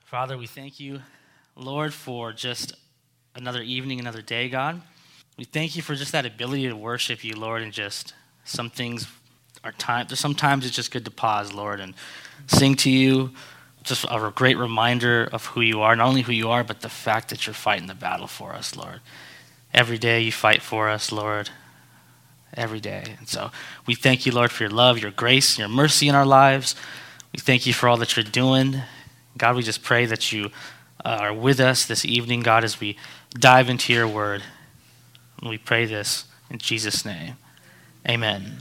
Father, we thank you, Lord, for just another evening, another day, God. We thank you for just that ability to worship you, Lord, and just some things are time. Sometimes it's just good to pause, Lord, and sing to you. Just a great reminder of who you are, not only who you are, but the fact that you're fighting the battle for us, Lord. Every day you fight for us, Lord. Every day. And so we thank you, Lord, for your love, your grace, your mercy in our lives. We thank you for all that you're doing. God, we just pray that you are with us this evening, God, as we dive into your word. And we pray this in Jesus' name. Amen.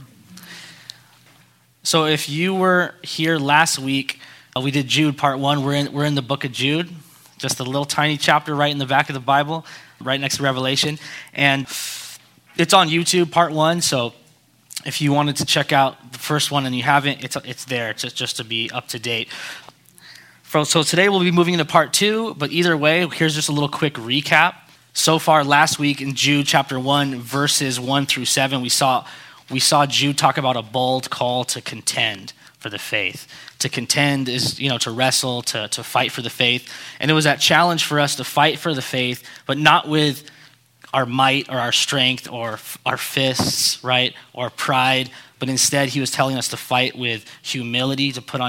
So if you were here last week, we did Jude part 1. We're in the book of Jude, just a little tiny chapter right in the back of the Bible, right next to Revelation. And it's on YouTube, part 1. So if you wanted to check out the first one and you haven't, it's there just to be up to date. So today we'll be moving into part 2, but either way, here's just a little quick recap. So far last week in Jude chapter 1, verses 1 through 7, we saw Jude talk about a bold call to contend for the faith. To contend is, to wrestle, to fight for the faith. And it was that challenge for us to fight for the faith, but not with our might or our strength or our fists, right, or pride, but instead he was telling us to fight with humility, to put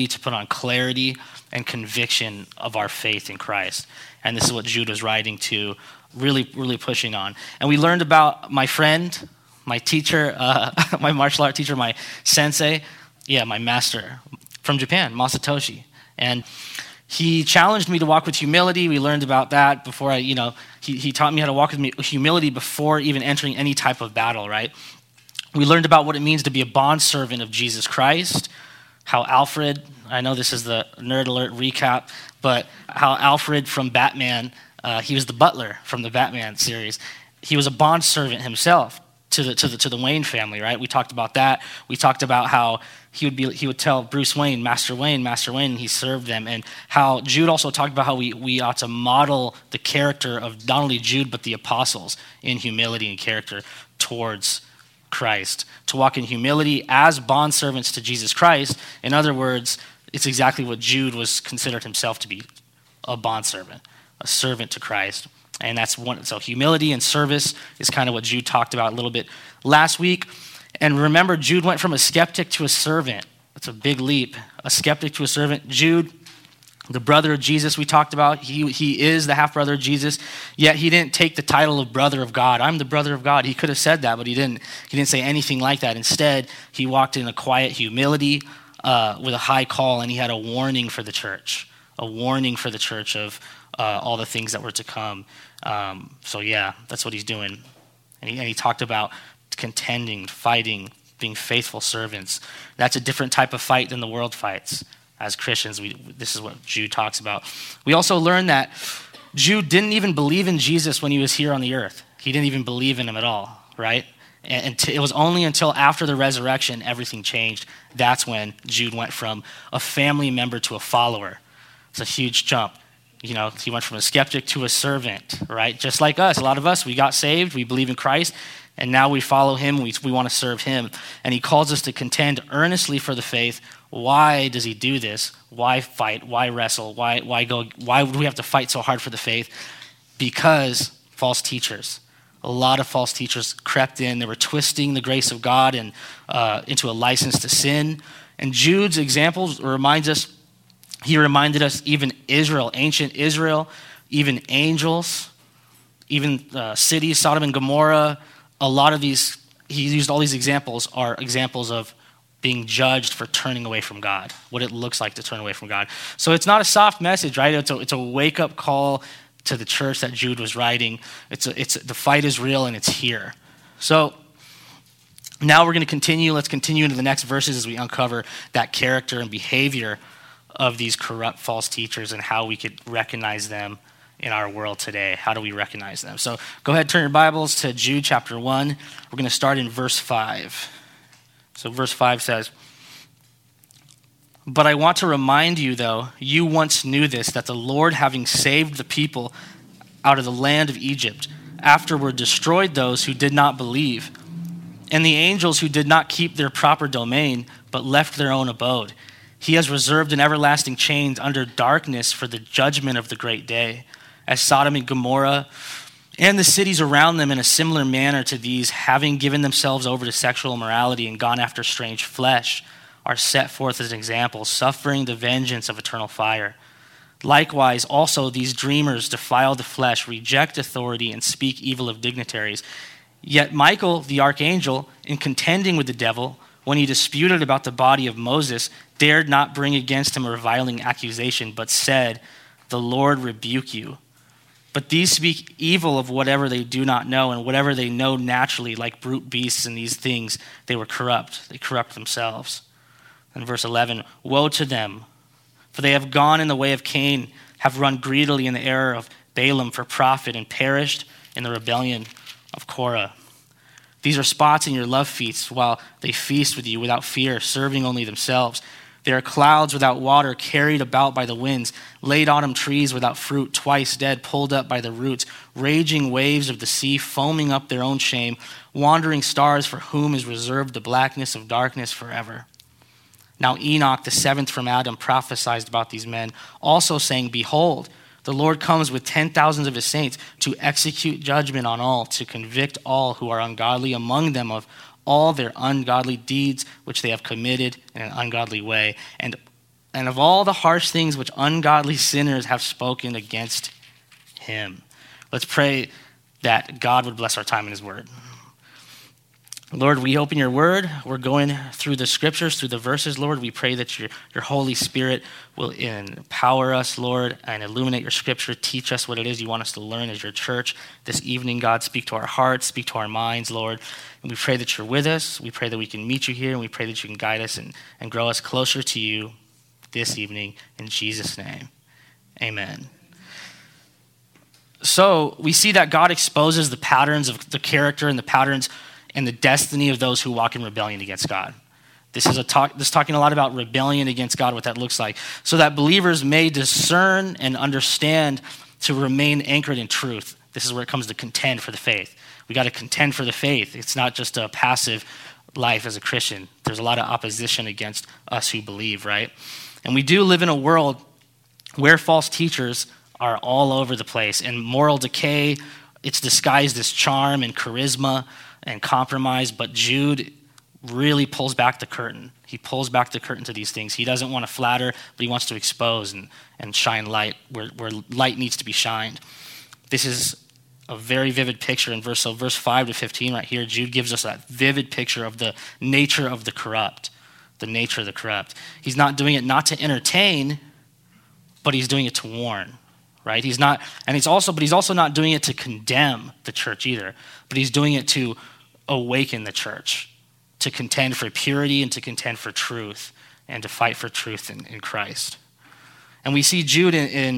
on clarity and conviction of our faith in Christ. And this is what Jude was writing to, really, really pushing on. And we learned about my friend, my teacher, my martial art teacher, my sensei, my master from Japan, Masatoshi. And he challenged me to walk with humility. We learned about that before he taught me how to walk with humility before even entering any type of battle, right? We learned about what it means to be a bondservant of Jesus Christ, how Alfred, I know this is the Nerd Alert recap, but how Alfred from Batman, he was the butler from the Batman series. He was a bondservant himself to the Wayne family, right? We talked about that. We talked about how he would tell Bruce Wayne, Master Wayne, and he served them. And how Jude also talked about how we ought to model the character of not only Jude, but the apostles in humility and character towards Christ. To walk in humility as bondservants to Jesus Christ. In other words, it's exactly what Jude was considered himself to be, a bondservant, a servant to Christ. And that's one. So humility and service is kind of what Jude talked about a little bit last week. And remember, Jude went from a skeptic to a servant. That's a big leap. A skeptic to a servant. Jude, the brother of Jesus we talked about, he is the half-brother of Jesus, yet he didn't take the title of brother of God. I'm the brother of God. He could have said that, but he didn't say anything like that. Instead, he walked in a quiet humility with a high call, and he had a warning for the church of all the things that were to come. That's what he's doing. And he talked about contending, fighting, being faithful servants. That's a different type of fight than the world fights. As Christians, this is what Jude talks about. We also learned that Jude didn't even believe in Jesus when he was here on the earth. He didn't even believe in him at all, right? And it was only until after the resurrection everything changed. That's when Jude went from a family member to a follower. It's a huge jump. He went from a skeptic to a servant, right? Just like us. A lot of us, we got saved, we believe in Christ, and now we follow him, we want to serve him. And he calls us to contend earnestly for the faith. Why does he do this? Why fight? Why wrestle? Why would we have to fight so hard for the faith? Because false teachers. A lot of false teachers crept in. They were twisting the grace of God and into a license to sin. And Jude's examples he reminded us even Israel, ancient Israel, even angels, even cities, Sodom and Gomorrah, a lot of these, he used all these examples are examples of being judged for turning away from God, what it looks like to turn away from God. So it's not a soft message, right? It's a wake-up call to the church that Jude was writing. The fight is real and it's here. So now we're going to continue. Let's continue into the next verses as we uncover that character and behavior of these corrupt false teachers and how we could recognize them in our world today. How do we recognize them? So go ahead, turn your Bibles to Jude chapter 1. We're going to start in verse 5. So verse 5 says, "But I want to remind you, though, you once knew this, that the Lord, having saved the people out of the land of Egypt, afterward destroyed those who did not believe, and the angels who did not keep their proper domain, but left their own abode. He has reserved an everlasting chains under darkness for the judgment of the great day, as Sodom and Gomorrah and the cities around them in a similar manner to these, having given themselves over to sexual immorality and gone after strange flesh, are set forth as examples, suffering the vengeance of eternal fire. Likewise, also these dreamers defile the flesh, reject authority, and speak evil of dignitaries. Yet Michael, the archangel, in contending with the devil, when he disputed about the body of Moses, dared not bring against him a reviling accusation, but said, "The Lord rebuke you." But these speak evil of whatever they do not know, and whatever they know naturally, like brute beasts in these things, they were corrupt. They corrupt themselves. And verse 11, woe to them, for they have gone in the way of Cain, have run greedily in the error of Balaam for profit, and perished in the rebellion of Korah. These are spots in your love feasts, while they feast with you without fear, serving only themselves. They are clouds without water, carried about by the winds, late autumn trees without fruit, twice dead, pulled up by the roots, raging waves of the sea, foaming up their own shame, wandering stars for whom is reserved the blackness of darkness forever. Now Enoch, the seventh from Adam, prophesied about these men, also saying, behold, the Lord comes with 10,000s of his saints to execute judgment on all, to convict all who are ungodly among them of all their ungodly deeds which they have committed in an ungodly way, and of all the harsh things which ungodly sinners have spoken against him. Let's pray that God would bless our time in his word. Lord, we open your word. We're going through the scriptures, through the verses, Lord. We pray that your Holy Spirit will empower us, Lord, and illuminate your scripture. Teach us what it is you want us to learn as your church. This evening, God, speak to our hearts, speak to our minds, Lord. And we pray that you're with us. We pray that we can meet you here, and we pray that you can guide us and grow us closer to you this evening. In Jesus' name, amen. So we see that God exposes the patterns of the character and the patterns and the destiny of those who walk in rebellion against God. This is talking a lot about rebellion against God, what that looks like, so that believers may discern and understand to remain anchored in truth. This is where it comes to contend for the faith. We got to contend for the faith. It's not just a passive life as a Christian. There's a lot of opposition against us who believe, right? And we do live in a world where false teachers are all over the place, and moral decay, it's disguised as charm and charisma and compromise, but Jude really pulls back the curtain. He pulls back the curtain to these things. He doesn't want to flatter, but he wants to expose and shine light where light needs to be shined. This is a very vivid picture in verse 5 to 15 right here. Jude gives us that vivid picture of the nature of the corrupt, the nature of the corrupt. He's not doing it not to entertain, but he's doing it to warn. Right? He's also not doing it to condemn the church either, but he's doing it to awaken the church, to contend for purity and to contend for truth and to fight for truth in Christ. And we see Jude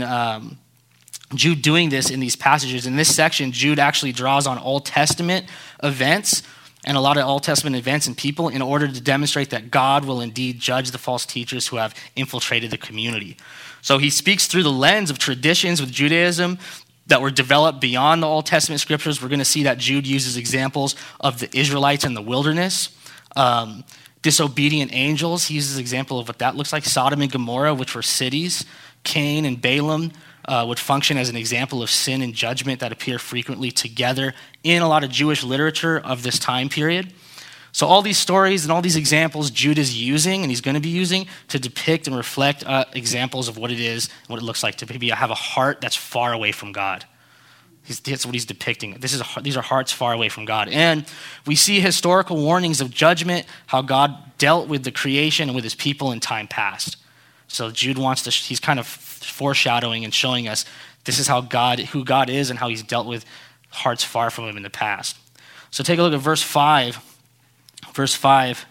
Jude doing this in these passages. In this section, Jude actually draws on Old Testament events and a lot of Old Testament events and people in order to demonstrate that God will indeed judge the false teachers who have infiltrated the community. So he speaks through the lens of traditions with Judaism that were developed beyond the Old Testament scriptures. We're going to see that Jude uses examples of the Israelites in the wilderness, disobedient angels. He uses an example of what that looks like. Sodom and Gomorrah, which were cities. Cain and Balaam would function as an example of sin and judgment that appear frequently together in a lot of Jewish literature of this time period. So all these stories and all these examples Jude is using, and he's going to be using, to depict and reflect examples of what it is, what it looks like to maybe have a heart that's far away from God. That's what he's depicting. These are hearts far away from God. And we see historical warnings of judgment, how God dealt with the creation and with his people in time past. So Jude he's kind of foreshadowing and showing us this is who God is and how he's dealt with hearts far from him in the past. So take a look at verse 5. Verse 5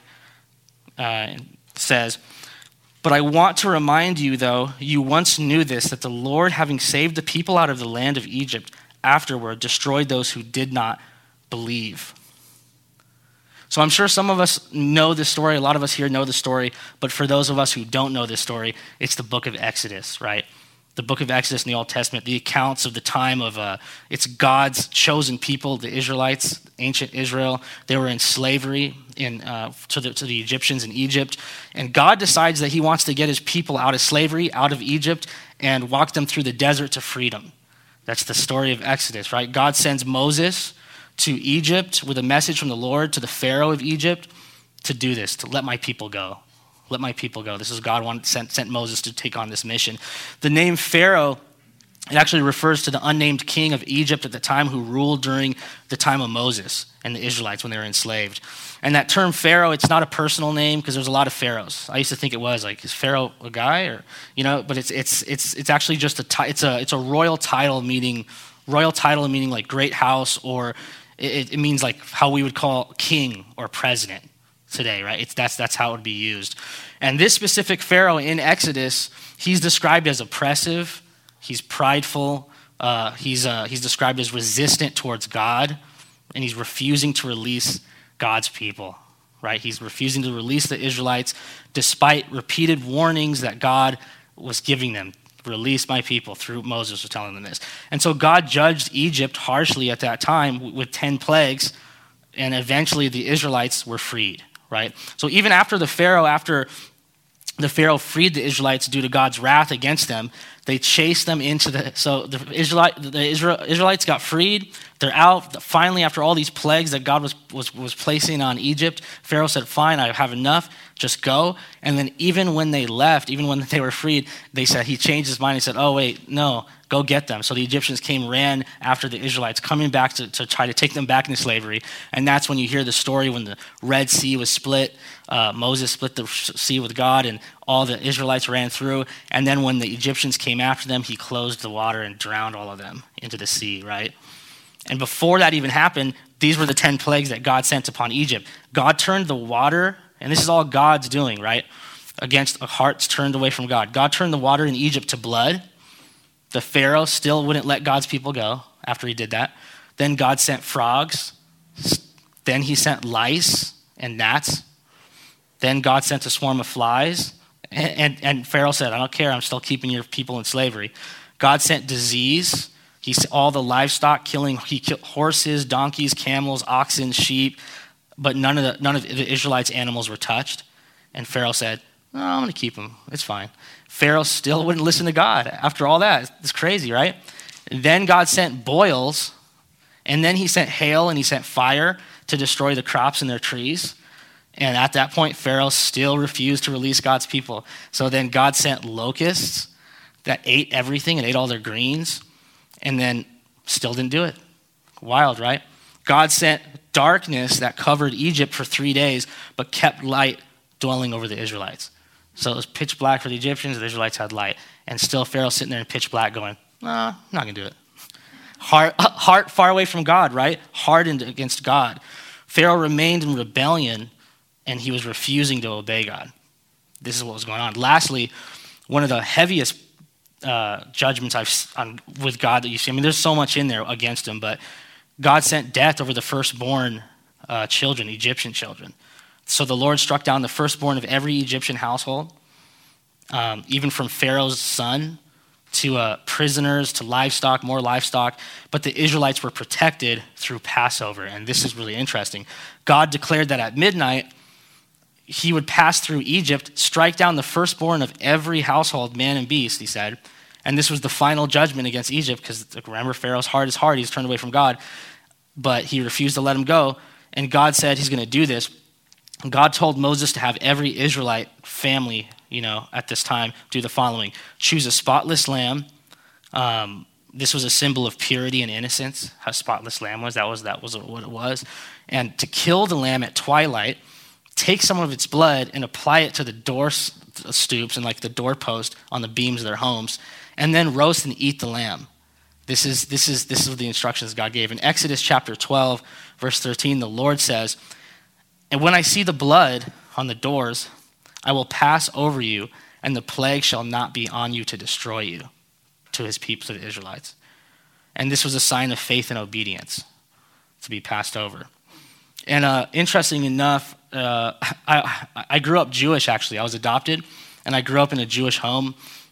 says, "But I want to remind you, though you once knew this, that the Lord, having saved the people out of the land of Egypt, afterward destroyed those who did not believe." So I'm sure some of us know this story. A lot of us here know the story. But for those of us who don't know this story, it's the book of Exodus, right? the book of Exodus in the Old Testament, the accounts of the time of it's God's chosen people, the Israelites, ancient Israel. They were in slavery to the Egyptians in Egypt. And God decides that he wants to get his people out of slavery, out of Egypt, and walk them through the desert to freedom. That's the story of Exodus, right? God sends Moses to Egypt with a message from the Lord to the Pharaoh of Egypt to do this, to let my people go. Let my people go. This is God sent Moses to take on this mission. The name Pharaoh, it actually refers to the unnamed king of Egypt at the time who ruled during the time of Moses and the Israelites when they were enslaved. And that term Pharaoh, it's not a personal name because there's a lot of pharaohs. I used to think it was like, is Pharaoh a guy or But it's actually just it's a royal title meaning like great house, or it means like how we would call king or president today, right? That's how it would be used. And this specific Pharaoh in Exodus, he's described as oppressive, he's prideful, he's described as resistant towards God, and he's refusing to release God's people, right? He's refusing to release the Israelites despite repeated warnings that God was giving them. Release my people, through Moses was telling them this. And so God judged Egypt harshly at that time with 10 plagues, and eventually the Israelites were freed, right? So even after the Pharaoh freed the Israelites due to God's wrath against them, they chased them into the Israelites got freed. They're out. Finally, after all these plagues that God was placing on Egypt, Pharaoh said, fine, I have enough, just go. And then even when they left, even when they were freed, he changed his mind. He said, oh, wait, no, go get them. So the Egyptians ran after the Israelites, coming back to try to take them back into slavery. And that's when you hear the story when the Red Sea was split. Moses split the sea with God, and all the Israelites ran through. And then when the Egyptians came after them, he closed the water and drowned all of them into the sea, right? And before that even happened, these were the 10 plagues that God sent upon Egypt. God turned the water, and this is all God's doing, right? Against hearts turned away from God. God turned the water in Egypt to blood. The Pharaoh still wouldn't let God's people go after he did that. Then God sent frogs. Then he sent lice and gnats. Then God sent a swarm of flies. And Pharaoh said, I don't care, I'm still keeping your people in slavery. God sent disease. All the livestock he killed horses, donkeys, camels, oxen, sheep, but none of the Israelites' animals were touched. And Pharaoh said, no, I'm going to keep them. It's fine. Pharaoh still wouldn't listen to God after all that. It's crazy, right? And then God sent boils, and then he sent hail and he sent fire to destroy the crops in their trees. And at that point, Pharaoh still refused to release God's people. So then God sent locusts that ate everything and ate all their greens, and then still didn't do it. Wild, right? God sent darkness that covered Egypt for 3 days, but kept light dwelling over the Israelites. So it was pitch black for the Egyptians, the Israelites had light. And still Pharaoh's sitting there in pitch black going, I'm not going to do it. Heart far away from God, right? Hardened against God. Pharaoh remained in rebellion, and he was refusing to obey God. This is what was going on. Lastly, one of the heaviest judgments with God that you see. I mean, there's so much in there against him, but God sent death over the firstborn children, Egyptian children. So the Lord struck down the firstborn of every Egyptian household, even from Pharaoh's son to prisoners, to livestock, more livestock. But the Israelites were protected through Passover, and this is really interesting. God declared that at midnight, he would pass through Egypt, strike down the firstborn of every household, man and beast, he said. And this was the final judgment against Egypt, because remember, Pharaoh's heart is hard. He's turned away from God, but he refused to let him go. And God said he's going to do this. God told Moses to have every Israelite family, at this time, do the following. Choose a spotless lamb. This was a symbol of purity and innocence, how spotless lamb was. That was what it was. And to kill the lamb at twilight, take some of its blood and apply it to the door stoops and like the doorpost on the beams of their homes, and then roast and eat the lamb. This is the instructions God gave. In Exodus chapter 12, verse 13, the Lord says, and when I see the blood on the doors, I will pass over you, and the plague shall not be on you to destroy you, to his people, to the Israelites. And this was a sign of faith and obedience, to be passed over. And interesting enough, I grew up Jewish, actually. I was adopted, and I grew up in a Jewish home.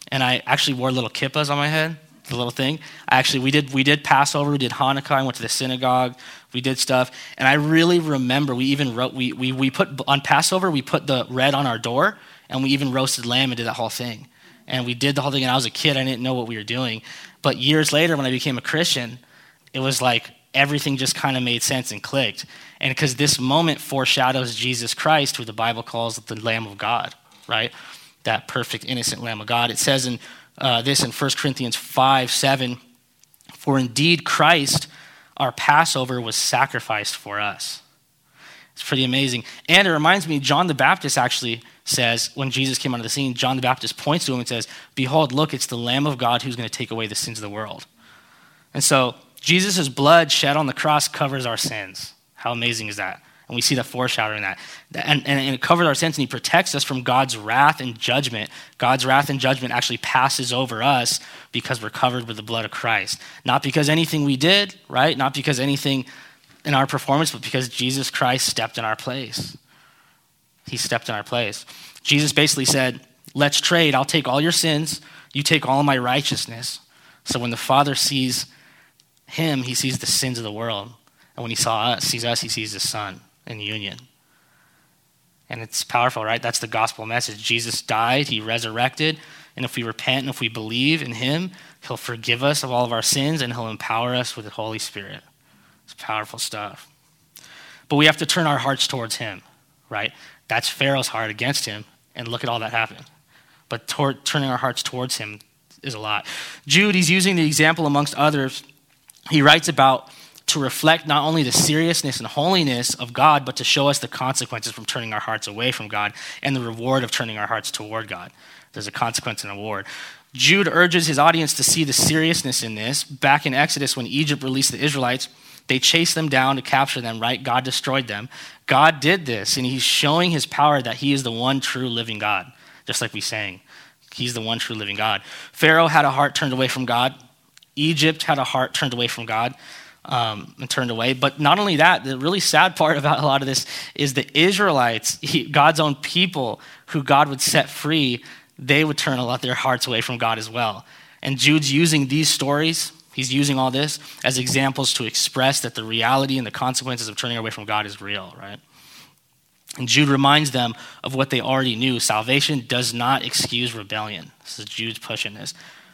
and I actually wore little kippas on my head, the little thing. We did Passover, we did Hanukkah, I went to the synagogue, we did stuff, and I really remember we even wrote, we put, on Passover, we put the red on our door, and we even roasted lamb and did that whole thing. And we did the whole thing, and I was a kid, I didn't know what we were doing. But years later, when I became a Christian, it was like everything just kind of made sense and clicked. And because this moment foreshadows Jesus Christ, who the Bible calls the Lamb of God, right? That perfect, innocent Lamb of God. It says in this in 1 Corinthians 5:7, "For indeed Christ, our Passover, was sacrificed for us." It's pretty amazing. And it reminds me, John the Baptist actually says, when Jesus came onto the scene, John the Baptist points to him and says, "Behold, look, it's the Lamb of God who's going to take away the sins of the world." And so Jesus' blood shed on the cross covers our sins. How amazing is that? And we see the foreshadowing that. And it covers our sins, and he protects us from God's wrath and judgment. God's wrath and judgment actually passes over us because we're covered with the blood of Christ. Not because anything we did, right? Not because anything in our performance, but because Jesus Christ stepped in our place. He stepped in our place. Jesus basically said, let's trade. I'll take all your sins. You take all of my righteousness. So when the Father sees him, he sees the sins of the world. And when he sees us, he sees his Son in union. And it's powerful, right? That's the gospel message. Jesus died, he resurrected, and if we repent and if we believe in him, he'll forgive us of all of our sins and he'll empower us with the Holy Spirit. It's powerful stuff. But we have to turn our hearts towards him, right? That's Pharaoh's heart against him, and look at all that happened. But turning our hearts towards him is a lot. Jude, he's using the example amongst others. He writes about to reflect not only the seriousness and holiness of God, but to show us the consequences from turning our hearts away from God and the reward of turning our hearts toward God. There's a consequence and a reward. Jude urges his audience to see the seriousness in this. Back in Exodus, when Egypt released the Israelites, they chased them down to capture them, right? God destroyed them. God did this, and he's showing his power that he is the one true living God, just like we sang. He's the one true living God. Pharaoh had a heart turned away from God. Egypt had a heart turned away from God and turned away. But not only that, the really sad part about a lot of this is the Israelites, God's own people who God would set free, they would turn a lot of their hearts away from God as well. And Jude's using these stories, he's using all this as examples to express that the reality and the consequences of turning away from God is real, right? And Jude reminds them of what they already knew. Salvation does not excuse rebellion. This is Jude's pushing this.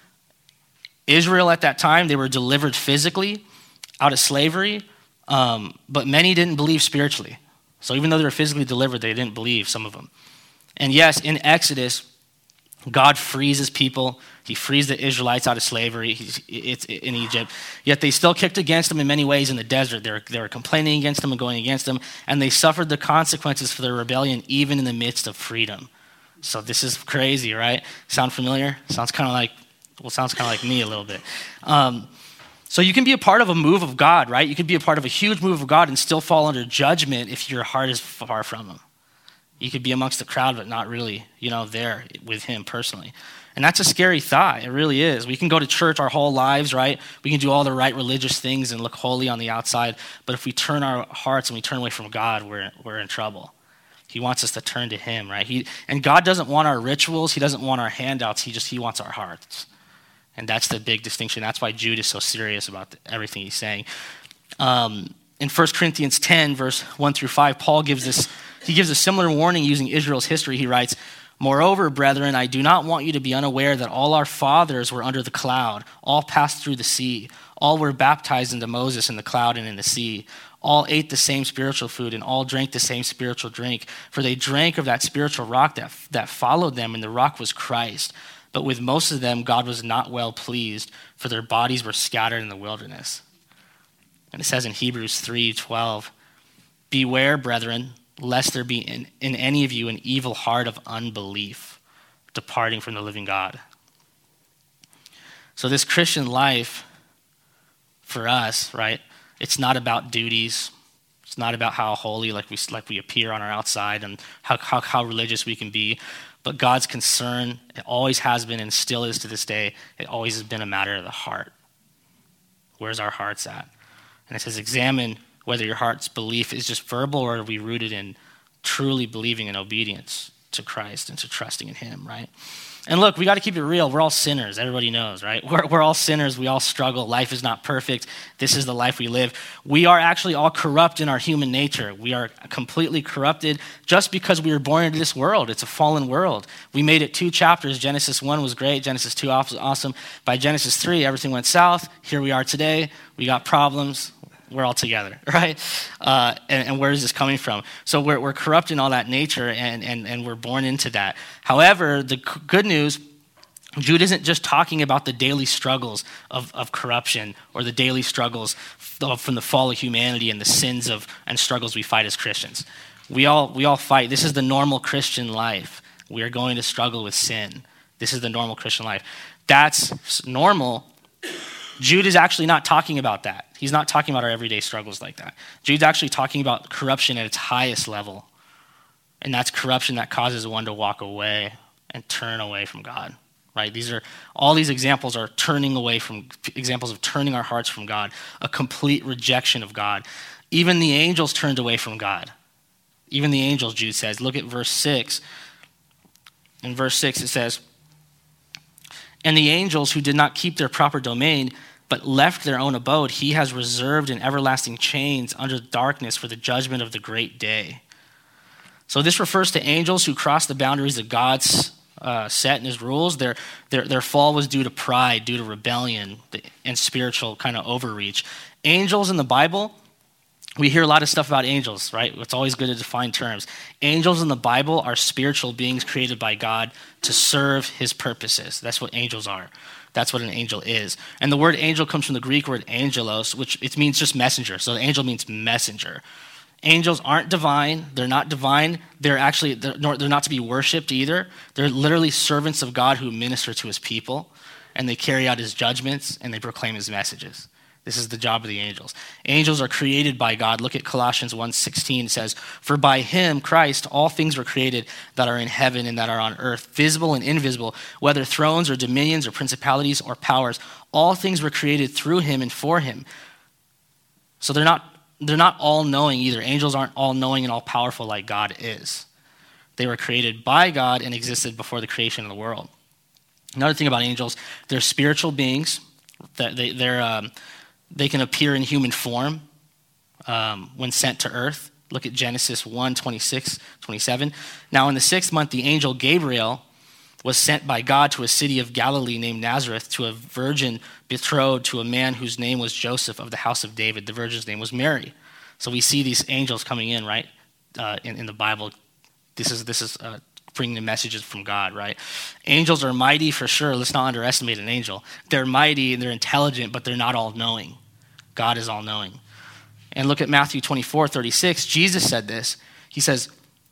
Israel at that time, they were delivered physically out of slavery, but many didn't believe spiritually. So even though they were physically delivered, they didn't believe, some of them. And yes, in Exodus, God frees his people. He frees the Israelites out of slavery. It's in Egypt. Yet they still kicked against them in many ways in the desert. They were complaining against them and going against them, and they suffered the consequences for their rebellion even in the midst of freedom. So this is crazy, right? Sound familiar? Sounds kind of like me a little bit. So you can be a part of a move of God, right? You can be a part of a huge move of God and still fall under judgment if your heart is far from him. You could be amongst the crowd, but not really, there with him personally. And that's a scary thought. It really is. We can go to church our whole lives, right? We can do all the right religious things and look holy on the outside. But if we turn our hearts and we turn away from God, we're in trouble. He wants us to turn to him, right? And God doesn't want our rituals. He doesn't want our handouts. He wants our hearts. And that's the big distinction. That's why Jude is so serious about everything he's saying. In 1 Corinthians 10, verse 1 through 5, Paul gives a similar warning using Israel's history. He writes, "Moreover, brethren, I do not want you to be unaware that all our fathers were under the cloud, all passed through the sea, all were baptized into Moses in the cloud and in the sea. All ate the same spiritual food and all drank the same spiritual drink, for they drank of that spiritual rock that followed them, and the rock was Christ. But with most of them, God was not well pleased, for their bodies were scattered in the wilderness." And it says in Hebrews 3:12, "Beware, brethren, lest there be in any of you an evil heart of unbelief, departing from the living God." So this Christian life for us, right, it's not about duties. It's not about how holy like we appear on our outside and how religious we can be. But God's concern, it always has been and still is to this day, it always has been a matter of the heart. Where's our hearts at? And it says, examine whether your heart's belief is just verbal or are we rooted in truly believing in obedience to Christ and to trusting in him, right? And look, we got to keep it real. We're all sinners. Everybody knows, right? We're all sinners. We all struggle. Life is not perfect. This is the life we live. We are actually all corrupt in our human nature. We are completely corrupted just because we were born into this world. It's a fallen world. We made it 2 chapters. Genesis 1 was great. Genesis 2 was awesome. By Genesis 3, everything went south. Here we are today. We got problems. We're all together, right? And where is this coming from? So we're corrupt in all that nature, and we're born into that. However, the good news, Jude isn't just talking about the daily struggles of corruption or the daily struggles from the fall of humanity and the sins and struggles we fight as Christians. We all fight. This is the normal Christian life. We are going to struggle with sin. This is the normal Christian life. That's normal. Jude is actually not talking about that. He's not talking about our everyday struggles like that. Jude's actually talking about corruption at its highest level. And that's corruption that causes one to walk away and turn away from God, right? All these examples are examples of turning our hearts from God, a complete rejection of God. Even the angels turned away from God. Even the angels, Jude says. Look at verse 6. In verse 6 it says, "And the angels who did not keep their proper domain, but left their own abode, he has reserved in everlasting chains under the darkness for the judgment of the great day." So this refers to angels who crossed the boundaries that God's set in his rules. Their fall was due to pride, due to rebellion, and spiritual kind of overreach. Angels in the Bible, we hear a lot of stuff about angels, right? It's always good to define terms. Angels in the Bible are spiritual beings created by God to serve his purposes. That's what angels are. That's what an angel is. And the word angel comes from the Greek word angelos, which it means just messenger. So the angel means messenger. Angels aren't divine. They're not divine. They're not to be worshipped either. They're literally servants of God who minister to his people, and they carry out his judgments, and they proclaim his messages. This is the job of the angels. Angels are created by God. Look at Colossians 1:16. It says, "For by him, Christ, all things were created that are in heaven and that are on earth, visible and invisible, whether thrones or dominions or principalities or powers. All things were created through him and for him." So they're not all-knowing either. Angels aren't all-knowing and all-powerful like God is. They were created by God and existed before the creation of the world. Another thing about angels, they're spiritual beings. They can appear in human form when sent to earth. Look at Genesis 1:26, 27. "Now in the 6th month, the angel Gabriel was sent by God to a city of Galilee named Nazareth to a virgin betrothed to a man whose name was Joseph of the house of David. The virgin's name was Mary." So we see these angels coming in, right, in the Bible. This is bringing the messages from God, right? Angels are mighty for sure. Let's not underestimate an angel. They're mighty and they're intelligent, but they're not all-knowing. God is all-knowing. And look at Matthew 24:36. Jesus said this. He says,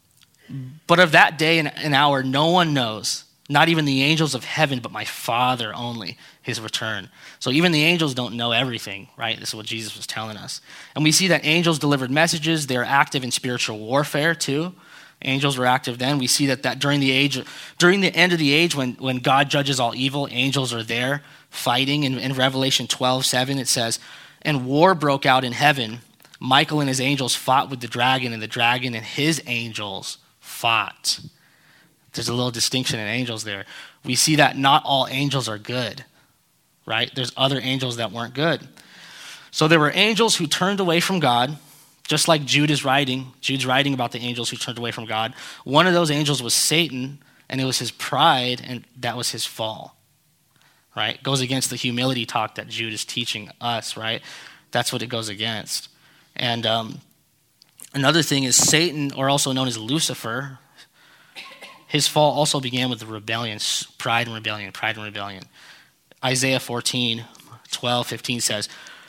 "But of that day and hour no one knows, not even the angels of heaven, but my Father only, his return." So even the angels don't know everything, right? This is what Jesus was telling us. And we see that angels delivered messages. They're active in spiritual warfare too. Angels were active then. We see that during the end of the age when God judges all evil, angels are there fighting. In Revelation 12:7 it says, "And war broke out in heaven. Michael and his angels fought with the dragon, and the dragon and his angels fought." There's a little distinction in angels there. We see that not all angels are good, right? There's other angels that weren't good. So there were angels who turned away from God, just like Jude is writing. Jude's writing about the angels who turned away from God. One of those angels was Satan, and it was his pride, and that was his fall, right? It goes against the humility talk that Jude is teaching us, right? That's what it goes against. And another thing is Satan, or also known as Lucifer, his fall also began with the rebellion, pride and rebellion. Isaiah 14:12-15 says,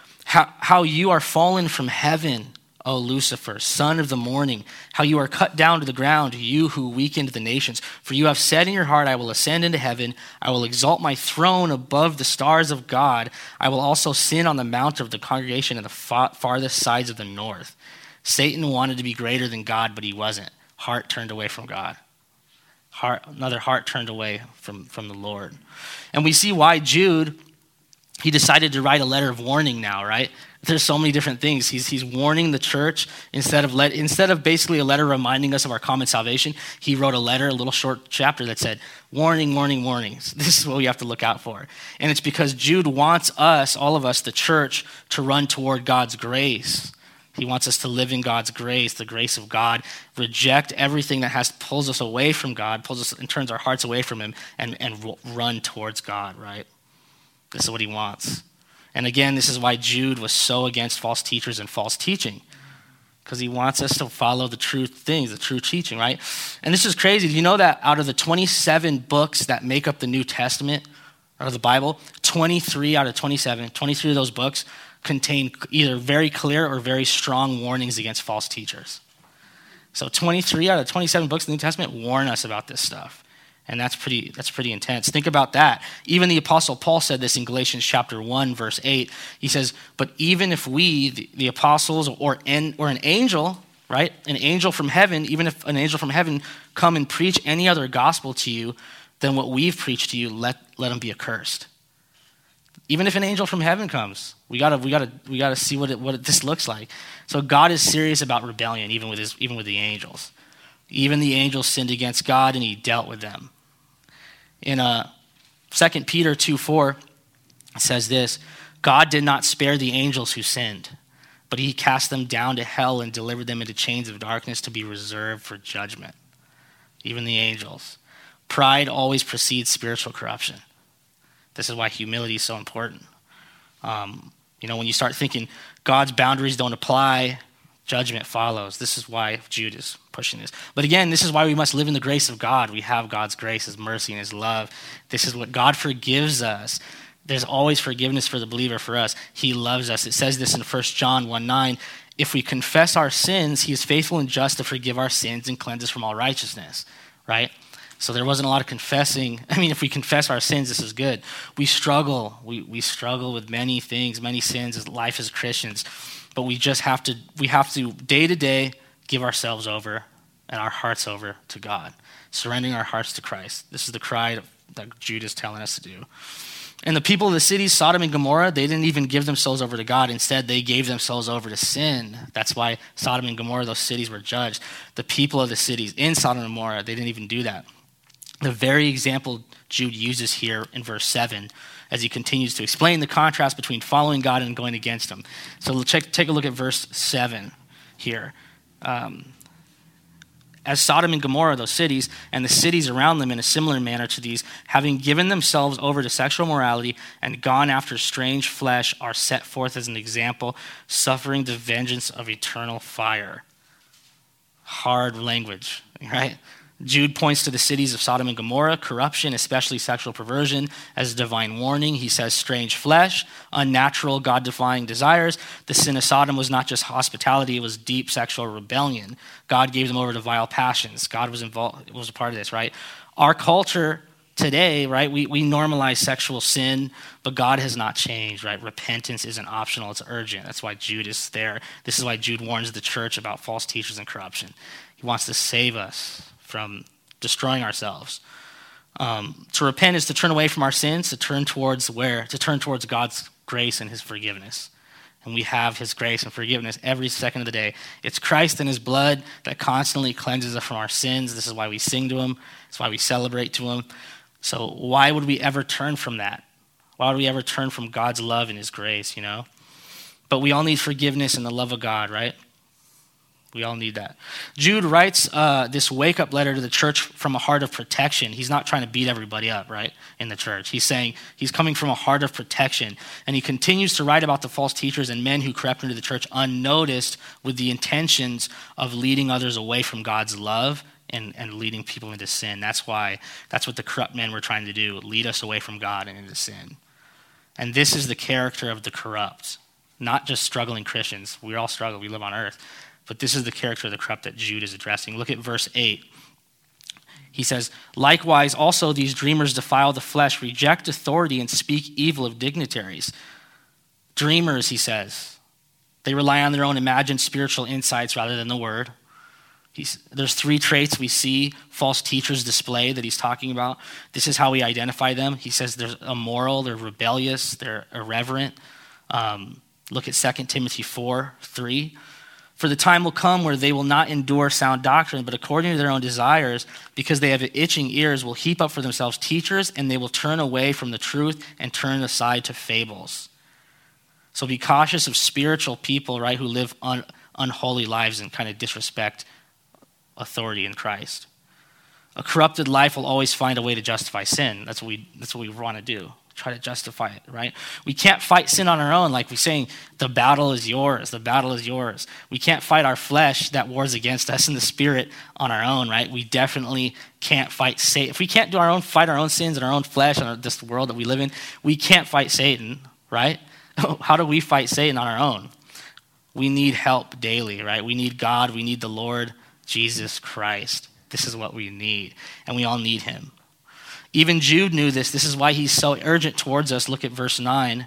how you are fallen from heaven, O Lucifer, son of the morning, how you are cut down to the ground, you who weakened the nations. For you have said in your heart, I will ascend into heaven. I will exalt my throne above the stars of God. I will also sin on the mount of the congregation in the farthest sides of the north. Satan wanted to be greater than God, but he wasn't. Heart turned away from God. Another heart turned away from the Lord. And we see why Jude, he decided to write a letter of warning now, right? There's so many different things. He's warning the church instead of basically a letter reminding us of our common salvation. He wrote a letter, a little short chapter that said, warning, warning, warnings. This is what we have to look out for. And it's because Jude wants us, all of us, the church, to run toward God's grace. He wants us to live in God's grace, the grace of God, reject everything that pulls us away from God, pulls us and turns our hearts away from him, and run towards God, right? This is what he wants. And again, this is why Jude was so against false teachers and false teaching, because he wants us to follow the true things, the true teaching, right? And this is crazy. Do you know that out of the 27 books that make up the New Testament, out of the Bible, 23 out of 27, 23 of those books contain either very clear or very strong warnings against false teachers. So 23 out of 27 books in the New Testament warn us about this stuff. And that's pretty intense. Think about that. Even the Apostle Paul said this in Galatians chapter 1, verse 8. He says, but even if we, the apostles or an angel, right? An angel from heaven, even if an angel from heaven come and preach any other gospel to you than what we've preached to you, let him be accursed. Even if an angel from heaven comes, we gotta see what this looks like. So God is serious about rebellion, even with the angels. Even the angels sinned against God, and he dealt with them. In 2 Peter 2:4, it says this, God did not spare the angels who sinned, but he cast them down to hell and delivered them into chains of darkness to be reserved for judgment. Even the angels. Pride always precedes spiritual corruption. This is why humility is so important. When you start thinking God's boundaries don't apply, judgment follows. This is why Jude is pushing this. But again, this is why we must live in the grace of God. We have God's grace, his mercy, and his love. This is what God forgives us. There's always forgiveness for the believer, for us. He loves us. It says this in 1 John 1:9. If we confess our sins, he is faithful and just to forgive our sins and cleanse us from all righteousness, right? So there wasn't a lot of confessing. If we confess our sins, this is good. We struggle. We struggle with many things, many sins as life as Christians. But we have to day to day give ourselves over and our hearts over to God, surrendering our hearts to Christ. This is the cry that Jude is telling us to do. And the people of the cities, Sodom and Gomorrah, they didn't even give themselves over to God. Instead, they gave themselves over to sin. That's why Sodom and Gomorrah, those cities, were judged. The people of the cities in Sodom and Gomorrah, they didn't even do that. The very example Jude uses here in verse 7 as he continues to explain the contrast between following God and going against him. So take a look at verse 7 here. As Sodom and Gomorrah, those cities, and the cities around them in a similar manner to these, having given themselves over to sexual morality and gone after strange flesh, are set forth as an example, suffering the vengeance of eternal fire. Hard language, right? Jude points to the cities of Sodom and Gomorrah, corruption, especially sexual perversion, as a divine warning. He says strange flesh, unnatural, God-defying desires. The sin of Sodom was not just hospitality, it was deep sexual rebellion. God gave them over to vile passions. God was involved, was a part of this, right? Our culture today, right, we normalize sexual sin, but God has not changed, right? Repentance isn't optional, it's urgent. That's why Jude is there. This is why Jude warns the church about false teachers and corruption. He wants to save us from destroying ourselves. To repent is to turn away from our sins, to turn towards where? To turn towards God's grace and his forgiveness. And we have his grace and forgiveness every second of the day. It's Christ and his blood that constantly cleanses us from our sins. This is why we sing to him. It's why we celebrate to him. So why would we ever turn from that? Why would we ever turn from God's love and his grace, But we all need forgiveness and the love of God, right? We all need that. Jude writes this wake-up letter to the church from a heart of protection. He's not trying to beat everybody up, right, in the church. He's saying he's coming from a heart of protection. And he continues to write about the false teachers and men who crept into the church unnoticed with the intentions of leading others away from God's love and leading people into sin. That's what the corrupt men were trying to do, lead us away from God and into sin. And this is the character of the corrupt, not just struggling Christians. We all struggle. We live on earth. But this is the character of the corrupt that Jude is addressing. Look at verse 8. He says, likewise, also these dreamers defile the flesh, reject authority, and speak evil of dignitaries. Dreamers, he says. They rely on their own imagined spiritual insights rather than the word. There's three traits we see false teachers display that he's talking about. This is how we identify them. He says they're immoral, they're rebellious, they're irreverent. Look at 2 Timothy 4:3. For the time will come where they will not endure sound doctrine, but according to their own desires, because they have itching ears, will heap up for themselves teachers, and they will turn away from the truth and turn aside to fables. So be cautious of spiritual people, right, who live unholy lives and kind of disrespect authority in Christ. A corrupted life will always find a way to justify sin. That's what we want to do. Try to justify it, right? We can't fight sin on our own, like we're saying, the battle is yours, the battle is yours. We can't fight our flesh that wars against us in the spirit on our own, right? We definitely can't fight Satan. If we can't fight our own sins in our own flesh and this world that we live in, we can't fight Satan, right? How do we fight Satan on our own? We need help daily, right? We need God, we need the Lord Jesus Christ. This is what we need, and we all need him. Even Jude knew this. This is why he's so urgent towards us. Look at verse 9.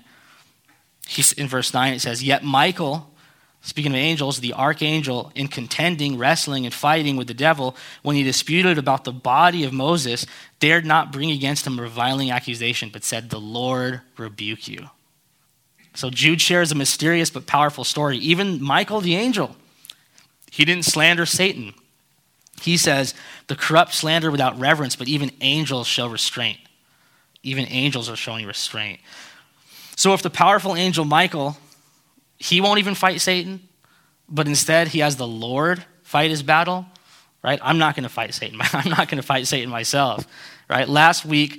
In verse 9 it says, Yet Michael, speaking of angels, the archangel, in contending, wrestling, and fighting with the devil, when he disputed about the body of Moses, dared not bring against him a reviling accusation, but said, The Lord rebuke you. So Jude shares a mysterious but powerful story. Even Michael the angel, he didn't slander Satan. He says, the corrupt slander without reverence, but even angels show restraint. Even angels are showing restraint. So if the powerful angel Michael, he won't even fight Satan, but instead he has the Lord fight his battle, right? I'm not going to fight Satan. I'm not going to fight Satan myself, right? Last week,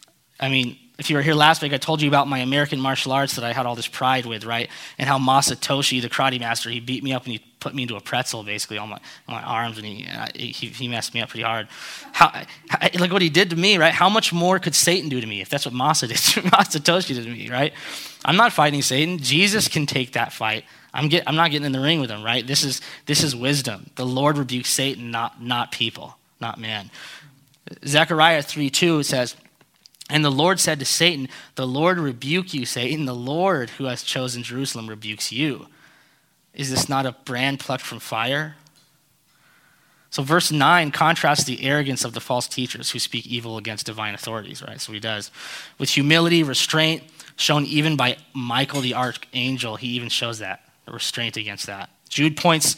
if you were here last week, I told you about my American martial arts that I had all this pride with, right? And how Masatoshi, the karate master, he beat me up and he put me into a pretzel basically on my arms, and he messed me up pretty hard. Look what he did to me, right? How much more could Satan do to me if that's what Masatoshi did to me, right? I'm not fighting Satan. Jesus can take that fight. I'm not getting in the ring with him, right? This is wisdom. The Lord rebukes Satan, not people, not man. Zechariah 3:2 says, And the Lord said to Satan, The Lord rebuke you, Satan. The Lord who has chosen Jerusalem rebukes you. Is this not a brand plucked from fire? So verse 9 contrasts the arrogance of the false teachers who speak evil against divine authorities, right? So he does. With humility, restraint, shown even by Michael the archangel, he even shows that, the restraint against that. Jude points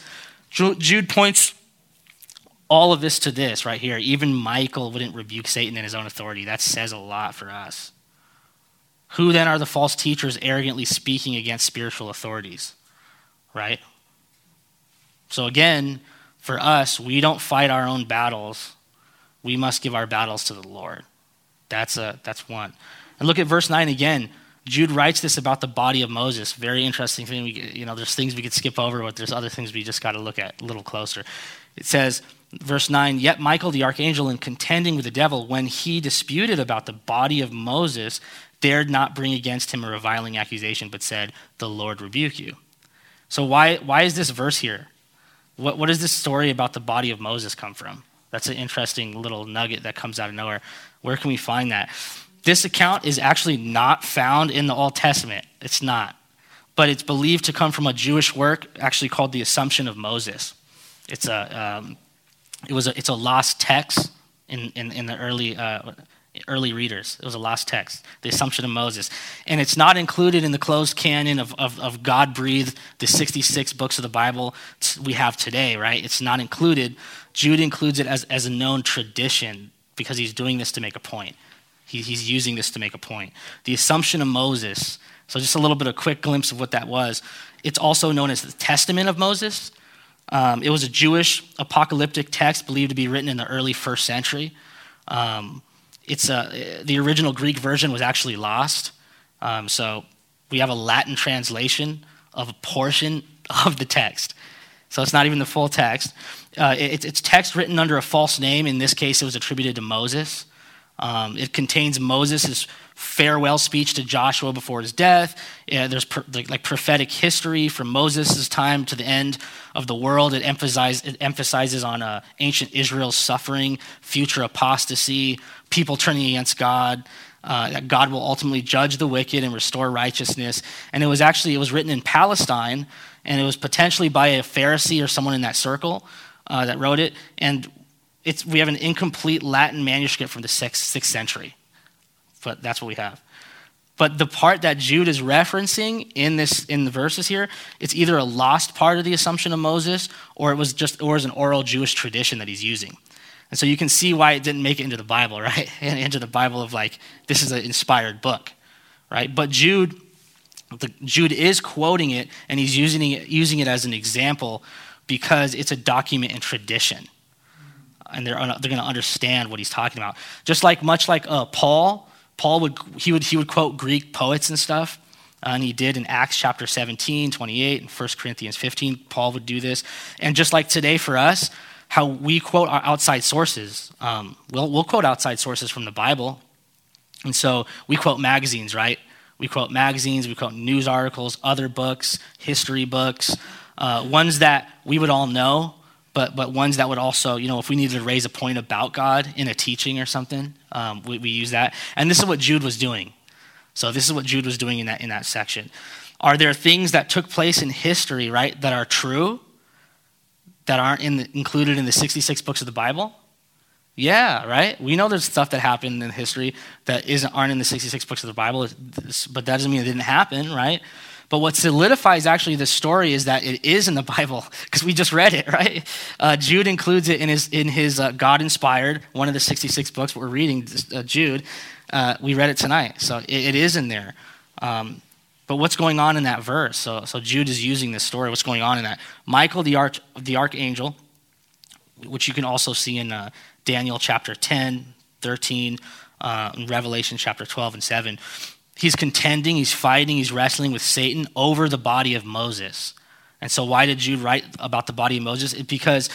all of this to this right here. Even Michael wouldn't rebuke Satan in his own authority. That says a lot for us. Who then are the false teachers arrogantly speaking against spiritual authorities? Right? So again, for us, we don't fight our own battles. We must give our battles to the Lord. That's one. And look at verse 9 again. Jude writes this about the body of Moses. Very interesting thing. There's things we could skip over, but there's other things we just got to look at a little closer. It says, verse 9, Yet Michael the archangel, in contending with the devil, when he disputed about the body of Moses, dared not bring against him a reviling accusation, but said, The Lord rebuke you. So why is this verse here? What does this story about the body of Moses come from? That's an interesting little nugget that comes out of nowhere. Where can we find that? This account is actually not found in the Old Testament. It's not. But it's believed to come from a Jewish work actually called the Assumption of Moses. It's a lost text in the early readers. It was a lost text, the Assumption of Moses. And it's not included in the closed canon of God-breathed, the 66 books of the Bible we have today, right? It's not included. Jude includes it as a known tradition because he's doing this to make a point. He's using this to make a point. The Assumption of Moses. So just a little bit of a quick glimpse of what that was. It's also known as the Testament of Moses. It was a Jewish apocalyptic text believed to be written in the early 1st century. The original Greek version was actually lost. So we have a Latin translation of a portion of the text. So it's not even the full text. It's text written under a false name. In this case, it was attributed to Moses. It contains Moses' farewell speech to Joshua before his death. There's prophetic history from Moses' time to the end of the world. It emphasizes on ancient Israel's suffering, future apostasy, people turning against God, that God will ultimately judge the wicked and restore righteousness. And it was written in Palestine, and it was potentially by a Pharisee or someone in that circle that wrote it. And we have an incomplete Latin manuscript from the 6th century, but that's what we have. But the part that Jude is referencing in the verses here, it's either a lost part of the Assumption of Moses, or it was an oral Jewish tradition that he's using. And so you can see why it didn't make it into the Bible, right? And into the Bible of like, this is an inspired book, right? But Jude is quoting it, and he's using it as an example because it's a document and tradition. And they're going to understand what he's talking about. Just like, much like Paul would quote Greek poets and stuff, and he did in Acts chapter 17, 28, and 1 Corinthians 15. Paul would do this. And just like today for us, how we quote our outside sources. We'll quote outside sources from the Bible. And so we quote magazines, right? We quote magazines, we quote news articles, other books, history books, ones that we would all know, but ones that would also, if we needed to raise a point about God in a teaching or something, we use that. And this is what Jude was doing. So this is what Jude was doing in that section. Are there things that took place in history, right, that are true, that aren't included in the 66 books of the Bible? Yeah, right? We know there's stuff that happened in history that aren't in the 66 books of the Bible, but that doesn't mean it didn't happen, right? But what solidifies actually the story is that it is in the Bible, because we just read it, right? Jude includes it in his God-inspired, one of the 66 books we're reading, Jude. We read it tonight, so it is in there. But what's going on in that verse? So Jude is using this story. What's going on in that? Michael, the archangel, which you can also see in Daniel chapter 10, 13, and Revelation chapter 12 and 7. He's contending, he's fighting, he's wrestling with Satan over the body of Moses. And so why did Jude write about the body of Moses? Because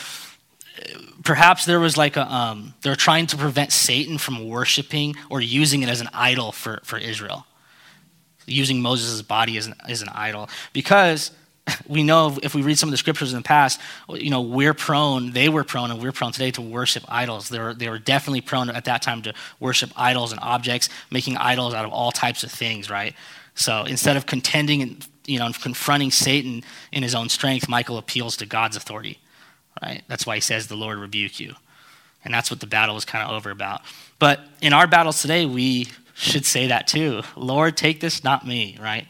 perhaps there was they're trying to prevent Satan from worshiping or using it as an idol for Israel. Using Moses' body as an idol. Because we know if we read some of the scriptures in the past, they were prone, and we're prone today to worship idols. They were definitely prone at that time to worship idols and objects, making idols out of all types of things, right? So instead of contending and confronting Satan in his own strength, Michael appeals to God's authority, right? That's why he says, "The Lord rebuke you." And that's what the battle was kind of over about. But in our battles today, we should say that too. "Lord, take this, not me," right?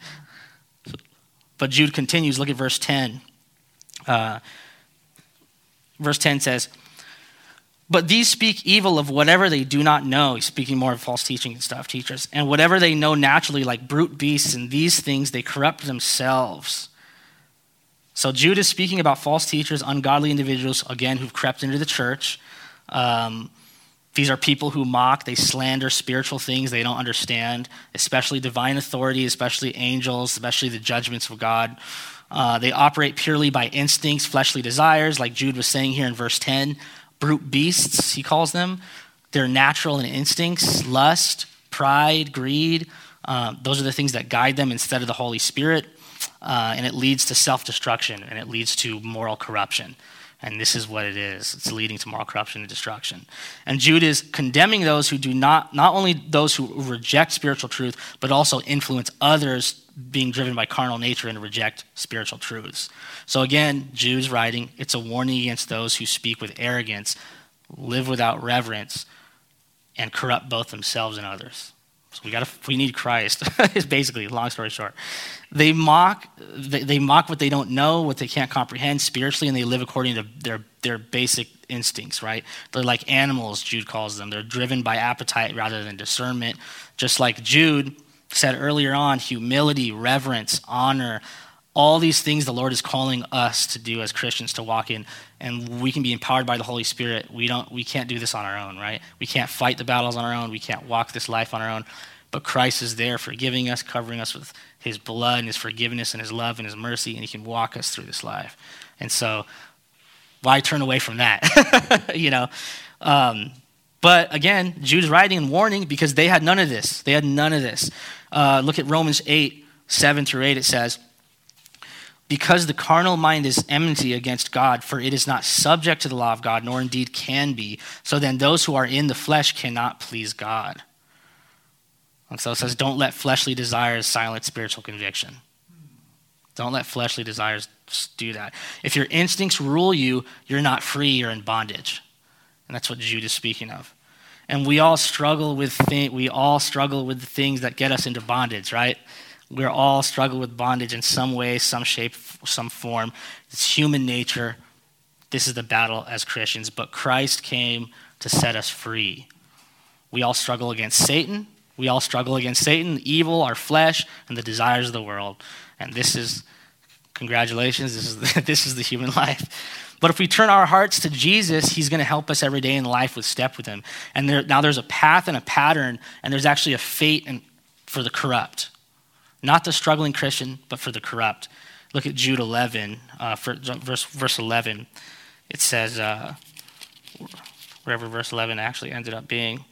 But Jude continues. Look at verse 10. Verse 10 says, "But these speak evil of whatever they do not know." He's speaking more of false teaching and stuff, teachers. "And whatever they know naturally, like brute beasts, and these things they corrupt themselves." So Jude is speaking about false teachers, ungodly individuals, again, who've crept into the church. These are people who mock, they slander spiritual things they don't understand, especially divine authority, especially angels, especially the judgments of God. They operate purely by instincts, fleshly desires, like Jude was saying here in verse 10. Brute beasts, he calls them. They're natural in instincts, lust, pride, greed. Those are the things that guide them instead of the Holy Spirit. And it leads to self-destruction, and it leads to moral corruption. And this is what it is. It's leading to moral corruption and destruction. And Jude is condemning those who do not only those who reject spiritual truth, but also influence others being driven by carnal nature and reject spiritual truths. So again, Jude's writing, it's a warning against those who speak with arrogance, live without reverence, and corrupt both themselves and others. So we need Christ, is basically, long story short. They mock what they don't know, what they can't comprehend spiritually, and they live according to their basic instincts, right? They're like animals, Jude calls them. They're driven by appetite rather than discernment. Just like Jude said earlier on, humility, reverence, honor, all these things the Lord is calling us to do as Christians, to walk in, and we can be empowered by the Holy Spirit. We can't do this on our own, right? We can't fight the battles on our own. We can't walk this life on our own. But Christ is there forgiving us, covering us with his blood and his forgiveness and his love and his mercy, and he can walk us through this life. And so why turn away from that? But again, Jude's writing and warning because they had none of this. They had none of this. Look at Romans 8, 7 through 8. It says, "Because the carnal mind is enmity against God, for it is not subject to the law of God, nor indeed can be. So then those who are in the flesh cannot please God." And so it says, don't let fleshly desires silence spiritual conviction. Don't let fleshly desires do that. If your instincts rule you, you're not free, you're in bondage. And that's what Jude is speaking of. And we all struggle with the things that get us into bondage, right? We all struggle with bondage in some way, some shape, some form. It's human nature. This is the battle as Christians. But Christ came to set us free. We all struggle against Satan. Evil, our flesh, and the desires of the world. And congratulations, this is the human life. But if we turn our hearts to Jesus, he's going to help us every day in life with step with him. And now there's a path and a pattern, and there's actually a fate for the corrupt. Not the struggling Christian, but for the corrupt. Look at Jude 11, verse 11. It says, wherever verse 11 actually ended up being.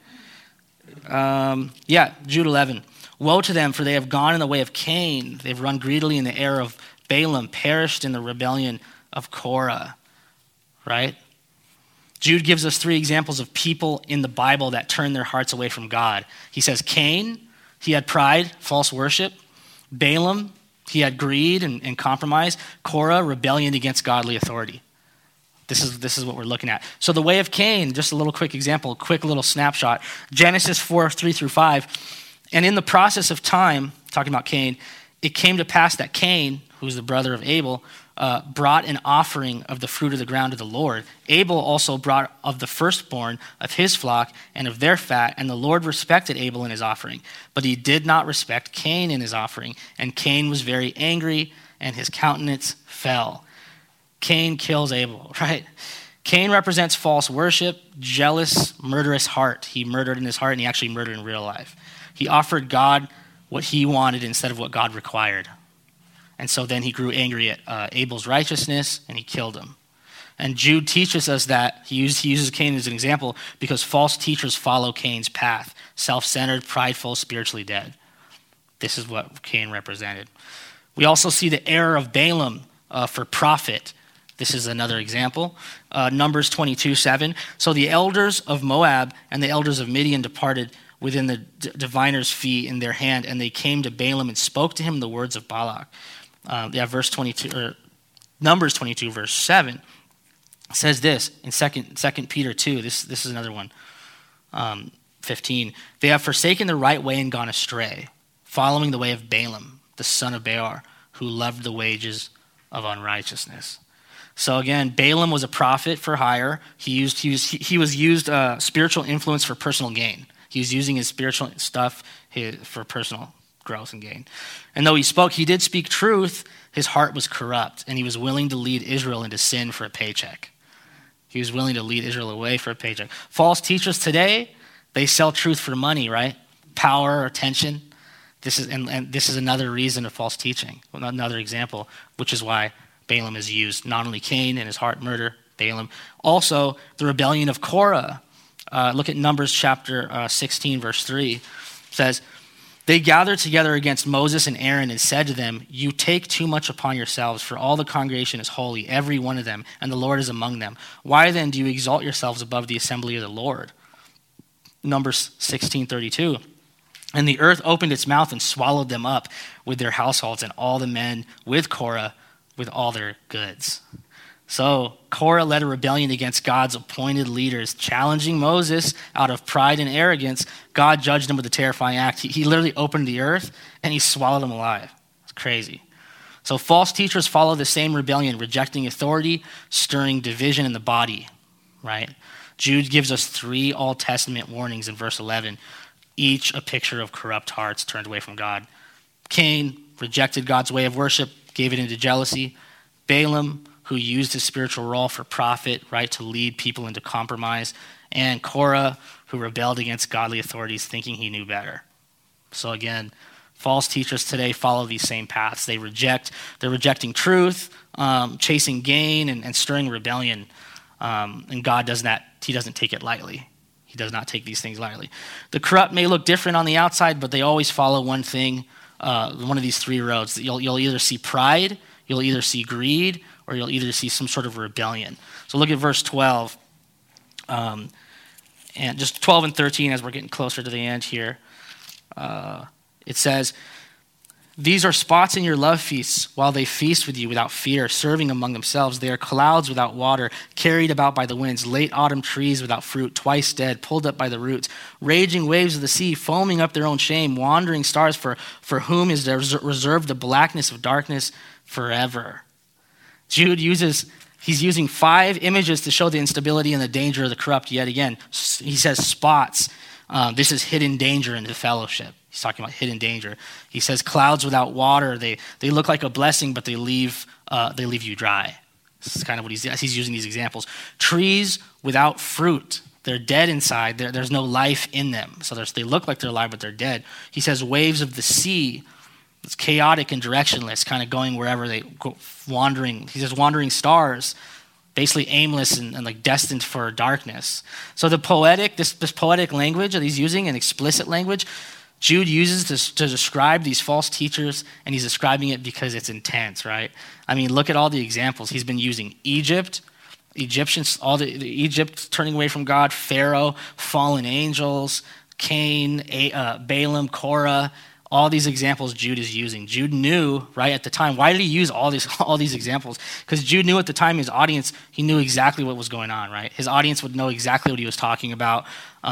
Jude 11. Woe to them, for they have gone in the way of Cain. They've run greedily in the error of Balaam, perished in the rebellion of Korah. Right? Jude gives us 3 examples of people in the Bible that turn their hearts away from God. He says Cain, he had pride, false worship. Balaam, he had greed and compromise. Korah, rebellion against godly authority. This is what we're looking at. So the way of Cain, just a little quick example, quick little snapshot. Genesis 4, 3 through 5. And in the process of time, talking about Cain, it came to pass that Cain, who was the brother of Abel, brought an offering of the fruit of the ground to the Lord. Abel also brought of the firstborn of his flock and of their fat, and the Lord respected Abel in his offering. But he did not respect Cain in his offering, and Cain was very angry, and his countenance fell. Cain kills Abel, right? Cain represents false worship, jealous, murderous heart. He murdered in his heart, and he actually murdered in real life. He offered God what he wanted instead of what God required. And so then he grew angry at Abel's righteousness, and he killed him. And Jude teaches us that he uses Cain as an example because false teachers follow Cain's path, self-centered, prideful, spiritually dead. This is what Cain represented. We also see the error of Balaam for profit. This is another example. Numbers 22:7. So the elders of Moab and the elders of Midian departed within the diviner's fee in their hand, and they came to Balaam and spoke to him the words of Balak. Verse 22, or Numbers 22, verse 7 says this in 2 Peter 2. This is another one. 15. They have forsaken the right way and gone astray, following the way of Balaam, the son of Beor, who loved the wages of unrighteousness. So again, Balaam was a prophet for hire. He was used spiritual influence for personal gain. He was using his spiritual stuff for personal growth and gain. And though he did speak truth, his heart was corrupt, and he was willing to lead Israel into sin for a paycheck. He was willing to lead Israel away for a paycheck. False teachers today, they sell truth for money, right? Power, attention. This is another reason of false teaching, another example, which is why Balaam is used. Not only Cain and his heart murder, Balaam. Also, the rebellion of Korah. Look at Numbers chapter 16, verse 3. It says, they gathered together against Moses and Aaron and said to them, you take too much upon yourselves, for all the congregation is holy, every one of them, and the Lord is among them. Why then do you exalt yourselves above the assembly of the Lord? Numbers 16:32. And the earth opened its mouth and swallowed them up with their households and all the men with Korah with all their goods. So Korah led a rebellion against God's appointed leaders, challenging Moses out of pride and arrogance. God judged him with a terrifying act. He literally opened the earth and he swallowed them alive. It's crazy. So false teachers follow the same rebellion, rejecting authority, stirring division in the body, right? Jude gives us 3 Old Testament warnings in verse 11, each a picture of corrupt hearts turned away from God. Cain rejected God's way of worship, gave it into jealousy. Balaam, who used his spiritual role for profit, right, to lead people into compromise. And Korah, who rebelled against godly authorities, thinking he knew better. So again, false teachers today follow these same paths. They're rejecting truth, chasing gain, and stirring rebellion. And God does that. He doesn't take it lightly. He does not take these things lightly. The corrupt may look different on the outside, but they always follow one thing, one of these 3 roads. You'll either see pride, you'll either see greed, or you'll either see some sort of rebellion. So look at verse 12, and just 12 and 13 as we're getting closer to the end here. It says, These are spots in your love feasts while they feast with you without fear, serving among themselves. They are clouds without water, carried about by the winds, late autumn trees without fruit, twice dead, pulled up by the roots, raging waves of the sea, foaming up their own shame, wandering stars for whom is reserved the blackness of darkness forever. Jude he's using 5 images to show the instability and the danger of the corrupt yet again. He says spots. This is hidden danger in the fellowship. He's talking about hidden danger. He says clouds without water. They look like a blessing, but they leave you dry. This is kind of what he's using these examples. Trees without fruit. They're dead inside. There's no life in them. So they look like they're alive, but they're dead. He says waves of the sea. It's chaotic and directionless, kind of going wherever they go, wandering. He says wandering stars, basically aimless and like destined for darkness. So the poetic, this poetic language that he's using, an explicit language, Jude uses to describe these false teachers, and he's describing it because it's intense, right? I mean, look at all the examples. He's been using Egyptians, all the Egypt turning away from God, Pharaoh, fallen angels, Cain, Balaam, Korah, all these examples Jude is using. Jude knew, right, at the time. Why did he use all these examples? Because Jude knew at the time his audience, he knew exactly what was going on, right? His audience would know exactly what he was talking about.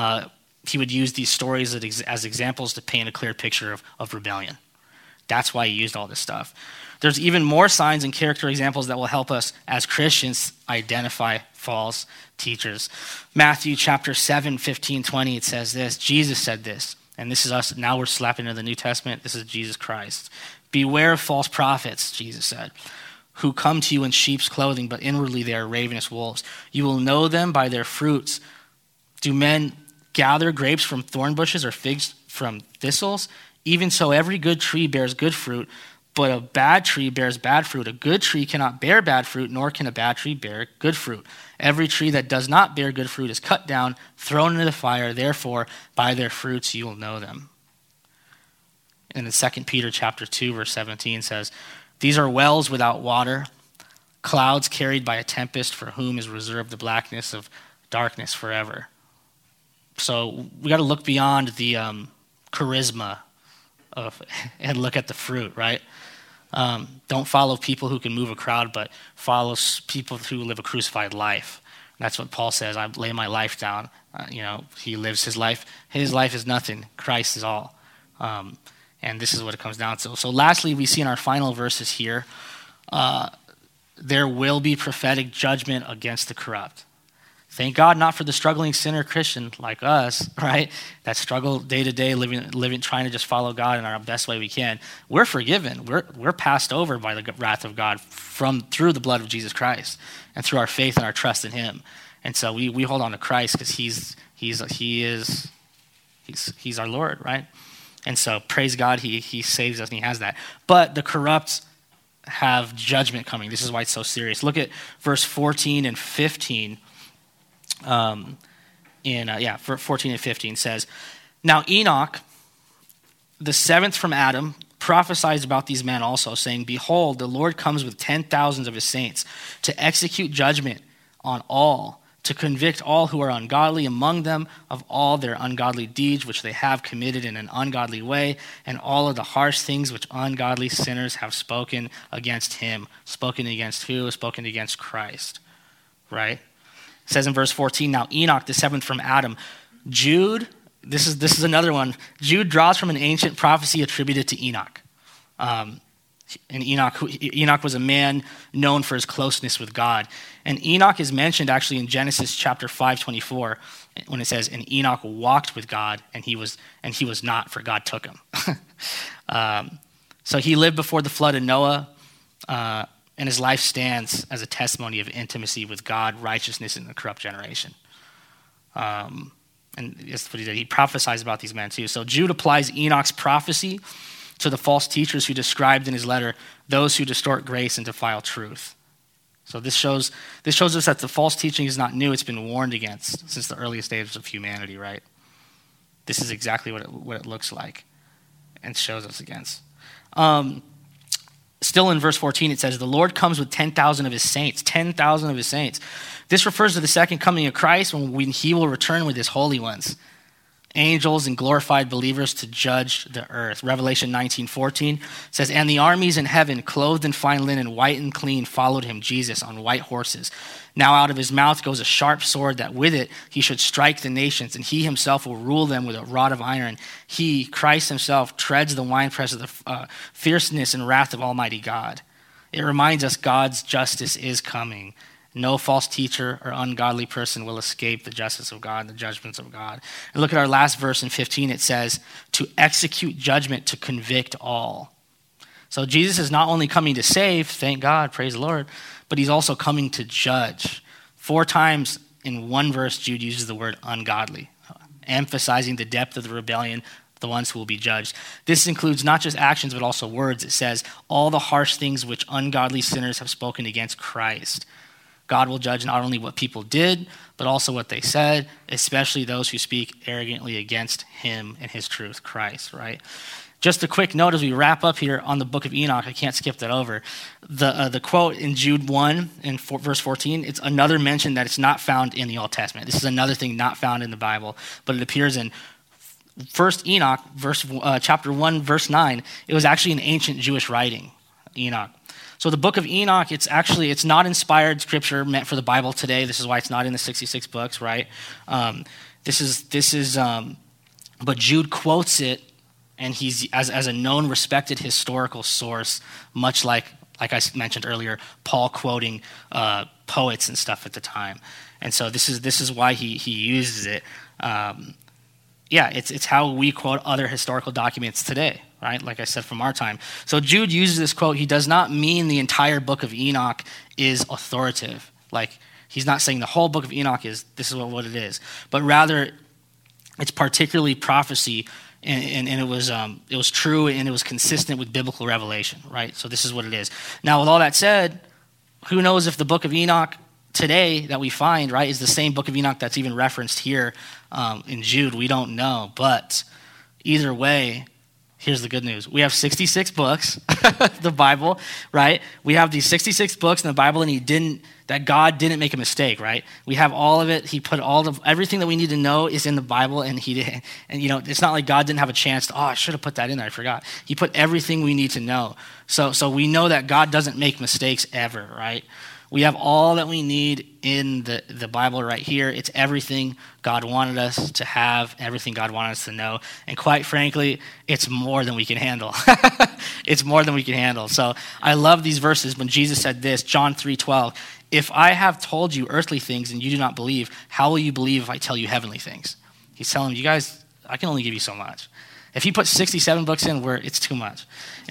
He would use these stories as examples to paint a clear picture of rebellion. That's why he used all this stuff. There's even more signs and character examples that will help us as Christians identify false teachers. Matthew chapter 7, 15, 20, it says this. Jesus said this, and this is us. Now we're slapping into the New Testament. This is Jesus Christ. Beware of false prophets, Jesus said, who come to you in sheep's clothing, but inwardly they are ravenous wolves. You will know them by their fruits. Do men gather grapes from thorn bushes or figs from thistles? Even so, every good tree bears good fruit, but a bad tree bears bad fruit. A good tree cannot bear bad fruit, nor can a bad tree bear good fruit. Every tree that does not bear good fruit is cut down, thrown into the fire. Therefore, by their fruits you will know them. And in 2 Peter chapter 2, verse 17 says, these are wells without water, clouds carried by a tempest, for whom is reserved the blackness of darkness forever. So we got to look beyond the charisma and look at the fruit, right? Don't follow people who can move a crowd, but follow people who live a crucified life. That's what Paul says. I lay my life down. He lives his life. His life is nothing. Christ is all. And this is what it comes down to. So lastly, we see in our final verses here, there will be prophetic judgment against the corrupt. Thank God not for the struggling sinner Christian like us, right? That struggle day to day, living, trying to just follow God in our best way we can. We're forgiven. We're passed over by the wrath of God through the blood of Jesus Christ and through our faith and our trust in Him. And so we hold on to Christ because He's our Lord, right? And so praise God, He saves us and He has that. But the corrupt have judgment coming. This is why it's so serious. Look at verse 14 and 15. 14 and 15 says, now Enoch, the seventh from Adam, prophesied about these men also, saying, behold, the Lord comes with 10,000s of his saints to execute judgment on all, to convict all who are ungodly among them of all their ungodly deeds which they have committed in an ungodly way, and all of the harsh things which ungodly sinners have spoken against him. Spoken against who? Spoken against Christ, right? It says in verse 14, now Enoch, the seventh from Adam. Jude, this is another one. Jude draws from an ancient prophecy attributed to Enoch. And Enoch was a man known for his closeness with God. And Enoch is mentioned actually in Genesis chapter 5:24 when it says, and Enoch walked with God, and he was not, for God took him. So he lived before the flood of Noah, and his life stands as a testimony of intimacy with God, righteousness in the corrupt generation. And that's what he did. He prophesies about these men too. So Jude applies Enoch's prophecy to the false teachers who described in his letter those who distort grace and defile truth. So this shows us that the false teaching is not new. It's been warned against since the earliest days of humanity, right? This is exactly what it looks like and shows us against. Still in verse 14, it says, the Lord comes with 10,000 of his saints, 10,000 of his saints. This refers to the second coming of Christ when he will return with his holy ones. angels and glorified believers to judge the earth. Revelation 19:14 says, "And the armies in heaven, clothed in fine linen, white and clean, followed him, Jesus, on white horses. Now out of his mouth goes a sharp sword, that with it he should strike the nations, and he himself will rule them with a rod of iron. He, Christ himself, treads the winepress of the fierceness and wrath of Almighty God." It reminds us God's justice is coming. No false teacher or ungodly person will escape the justice of God, the judgments of God. And look at our last verse in 15. It says, to execute judgment, to convict all. So Jesus is not only coming to save, thank God, praise the Lord, but he's also coming to judge. 4 times in one verse, Jude uses the word ungodly, emphasizing the depth of the rebellion, the ones who will be judged. This includes not just actions, but also words. It says, all the harsh things which ungodly sinners have spoken against Christ. God will judge not only what people did, but also what they said, especially those who speak arrogantly against him and his truth, Christ, right? Just a quick note as we wrap up here on the book of Enoch, I can't skip that over. The quote in Jude 1 in verse 14, it's another mention that it's not found in the Old Testament. This is another thing not found in the Bible, but it appears in 1 Enoch, chapter 1, verse 9. It was actually an ancient Jewish writing, Enoch. So the book of Enoch, it's not inspired scripture meant for the Bible today. This is why it's not in the 66 books, right? But Jude quotes it, and he's as a known, respected historical source, much like I mentioned earlier, Paul quoting poets and stuff at the time. And so this is why he uses it. It's how we quote other historical documents today, right? Like I said, from our time. So Jude uses this quote. He does not mean the entire book of Enoch is authoritative. Like, he's not saying the whole book of Enoch this is what it is. But rather, it's particularly prophecy, and it was true, and it was consistent with biblical revelation, right? So this is what it is. Now, with all that said, who knows if the book of Enoch today that we find, right, is the same book of Enoch that's even referenced here in Jude. We don't know. But either way, here's the good news. We have 66 books, the Bible, right? We have these 66 books in the Bible, and God didn't make a mistake, right? We have all of it. He put everything that we need to know is in the Bible, and he did. And it's not like God didn't have a chance to, I should have put that in there, I forgot. He put everything we need to know. So we know that God doesn't make mistakes ever, right? We have all that we need in the Bible right here. It's everything God wanted us to have, everything God wanted us to know. And quite frankly, it's more than we can handle. It's more than we can handle. So I love these verses when Jesus said this, John 3:12, "If I have told you earthly things and you do not believe, how will you believe if I tell you heavenly things?" He's telling you guys, I can only give you so much. If he put 67 books in, it's too much.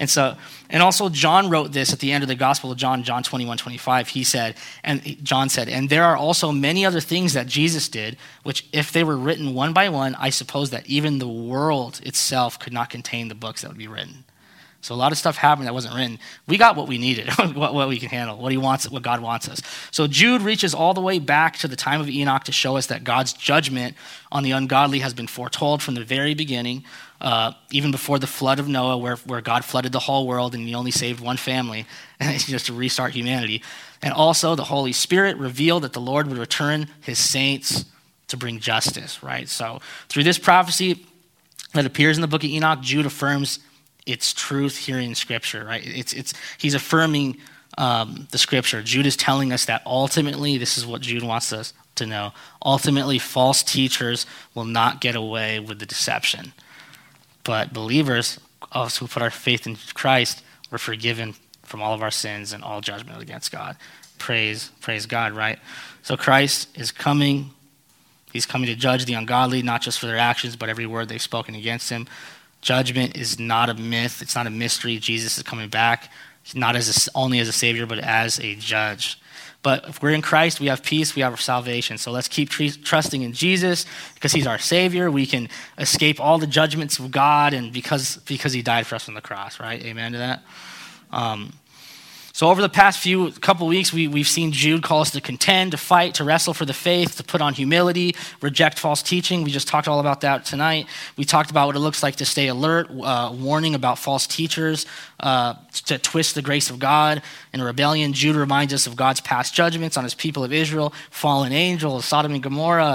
And also John wrote this at the end of the Gospel of John 21:25. John said, "And there are also many other things that Jesus did, which if they were written one by one, I suppose that even the world itself could not contain the books that would be written." So a lot of stuff happened that wasn't written. We got what we needed, what we can handle, what God wants us. So Jude reaches all the way back to the time of Enoch to show us that God's judgment on the ungodly has been foretold from the very beginning, even before the flood of Noah, where God flooded the whole world and he only saved one family, just to restart humanity. And also the Holy Spirit revealed that the Lord would return his saints to bring justice, right? So through this prophecy that appears in the book of Enoch, Jude affirms its truth here in Scripture, right? He's affirming the Scripture. Jude is telling us that ultimately, this is what Jude wants us to know, ultimately false teachers will not get away with the deception. But believers, us who put our faith in Christ, we're forgiven from all of our sins and all judgment against God. Praise God, right? So Christ is coming. He's coming to judge the ungodly, not just for their actions, but every word they've spoken against him. Judgment is not a myth. It's not a mystery. Jesus is coming back, not only as a savior, but as a judge. But if we're in Christ, we have peace, we have our salvation. So let's keep trusting in Jesus because he's our savior. We can escape all the judgments of God, and because he died for us on the cross, right? Amen to that. So over the past couple weeks, we've seen Jude call us to contend, to fight, to wrestle for the faith, to put on humility, reject false teaching. We just talked all about that tonight. We talked about what it looks like to stay alert, warning about false teachers, to twist the grace of God in rebellion. Jude reminds us of God's past judgments on his people of Israel, fallen angels, Sodom and Gomorrah,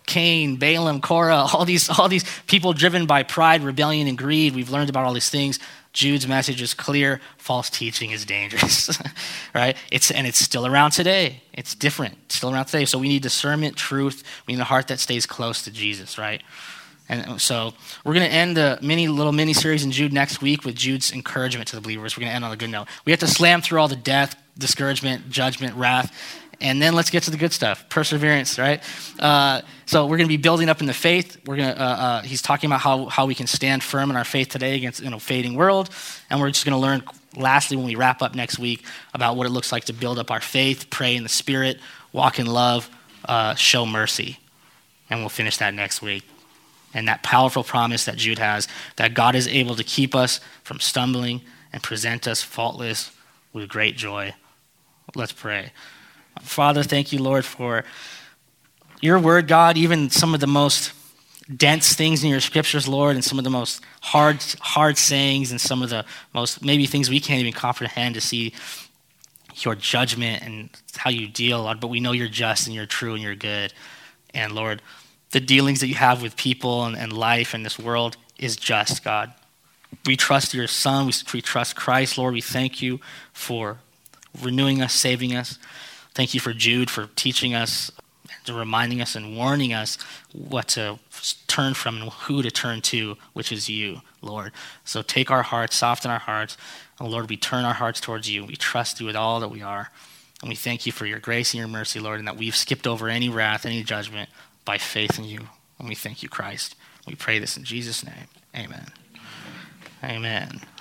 Cain, Balaam, Korah, all these people driven by pride, rebellion, and greed. We've learned about all these things. Jude's message is clear. False teaching is dangerous, right? It's still around today. It's different. It's still around today. So we need discernment, truth. We need a heart that stays close to Jesus, right? And so we're going to end the mini series in Jude next week with Jude's encouragement to the believers. We're going to end on a good note. We have to slam through all the death, discouragement, judgment, wrath, and then let's get to the good stuff, perseverance, right? So we're going to be building up in the faith. We're going to. He's talking about how we can stand firm in our faith today against fading world, and we're just going to learn. Lastly, when we wrap up next week, about what it looks like to build up our faith, pray in the Spirit, walk in love, show mercy, and we'll finish that next week. And that powerful promise that Jude has, that God is able to keep us from stumbling and present us faultless with great joy. Let's pray. Father, thank you, Lord, for your word, God, even some of the most dense things in your scriptures, Lord, and some of the most hard sayings and some of the most maybe things we can't even comprehend to see your judgment and how you deal, Lord. But we know you're just and you're true and you're good. And Lord, the dealings that you have with people and life and this world is just, God. We trust your Son. We trust Christ, Lord. We thank you for renewing us, saving us. Thank you for Jude, for teaching us, reminding us and warning us what to turn from and who to turn to, which is you, Lord. So take our hearts, soften our hearts, and Lord, we turn our hearts towards you. We trust you with all that we are. And we thank you for your grace and your mercy, Lord, and that we've skipped over any wrath, any judgment, by faith in you. And we thank you, Christ. We pray this in Jesus' name. Amen. Amen.